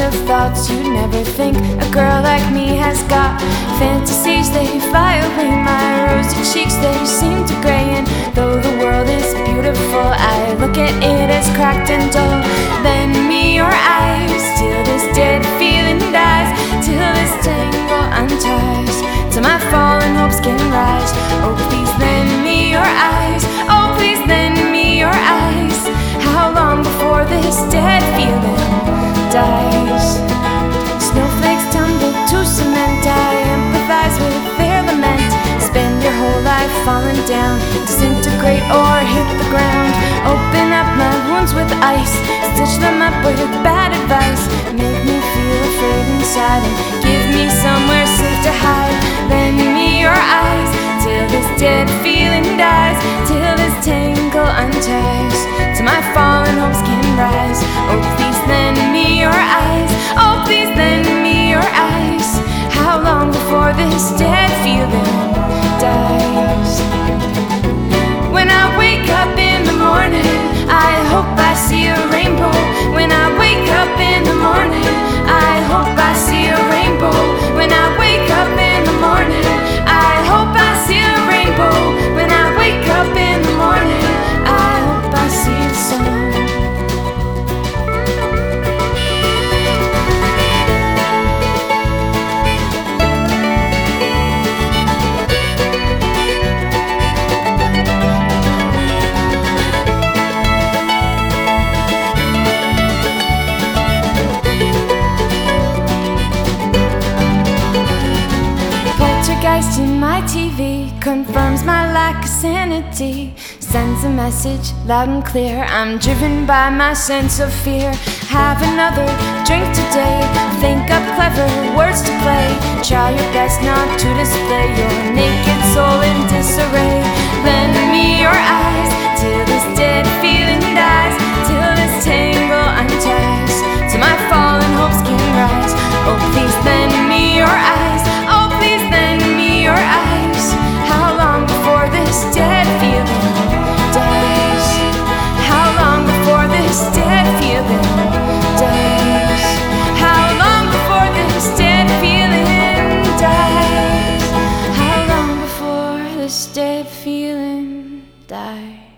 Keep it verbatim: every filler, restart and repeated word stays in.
of thoughts you'd never think a girl like me has got. Fantasies, they fly away my rosy cheeks, they seem to gray. And though the world is beautiful, I look at it as cracked and dull. Lend me your eyes till this dead feeling dies, till this tangle unties, till my fallen hopes can rise. Oh, please lend me your eyes, oh, please lend me your eyes. How long before this dead feeling dies? Snowflakes tumble to cement, I empathize with their lament. Spend your whole life falling down, disintegrate or hit the ground. Open up my wounds with ice, stitch them up with bad advice. Make me feel afraid inside and give me somewhere safe to hide. Lend me your eyes till this dead feeling dies, till this tangle unties, till my fallen hopes can rise. Oh, please lend me your eyes, oh, please lend me your eyes. How long before this dead feeling dies? When I wake up in the morning, I hope I see a rainbow. When I wake up in the morning, I hope I see a rainbow. When I wake up in the morning, I hope I see a rainbow. When I wake up in the morning, I hope I see the sun. Poltergeist in my T V confirms my lack of sanity, sends a message loud and clear. I'm driven by my sense of fear. Have another drink today, think up clever words to play. Try your best not to display your naked soul in disarray. Lend me your eyes till this dead feeling dies, till this tangle unties, till my fallen hopes can rise. Oh, please lend me your eyes, oh, please lend me your eyes. How long before this dead feeling dies? How long before this dead feeling dies? How long before this dead feeling dies? How long before this dead feeling dies?